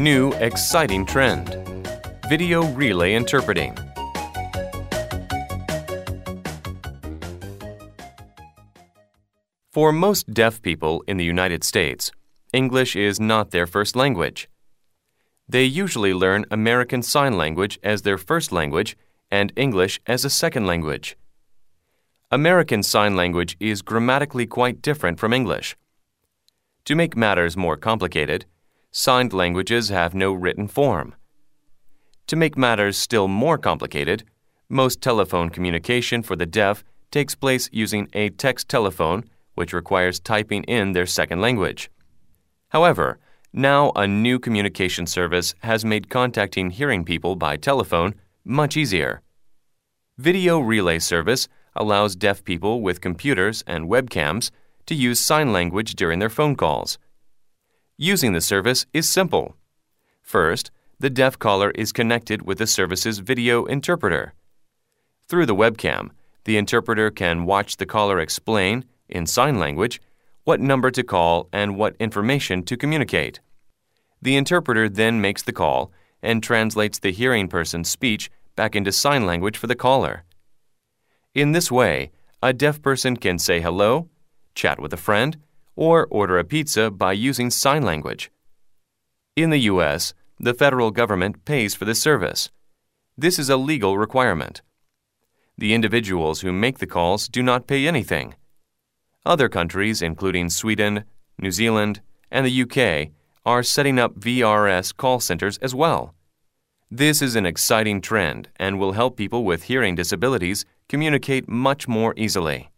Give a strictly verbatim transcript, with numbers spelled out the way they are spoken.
New exciting trend. Video relay interpreting. For most deaf people in the United States, English is not their first language. They usually learn American Sign Language as their first language and English as a second language. American Sign Language is grammatically quite different from English. To make matters more complicated, signed languages have no written form. To make matters still more complicated, most telephone communication for the deaf takes place using a text telephone, which requires typing in their second language. However, now a new communication service has made contacting hearing people by telephone much easier. Video relay service allows deaf people with computers and webcams to use sign language during their phone calls. Using the service is simple. First, the deaf caller is connected with the service's video interpreter. Through the webcam, the interpreter can watch the caller explain, in sign language, what number to call and what information to communicate. The interpreter then makes the call and translates the hearing person's speech back into sign language for the caller. In this way, a deaf person can say hello, chat with a friend, or order a pizza by using sign language. In the U S, the federal government pays for this service. This is a legal requirement. The individuals who make the calls do not pay anything. Other countries, including Sweden, New Zealand, and the U K, are setting up V R S call centers as well. This is an exciting trend and will help people with hearing disabilities communicate much more easily.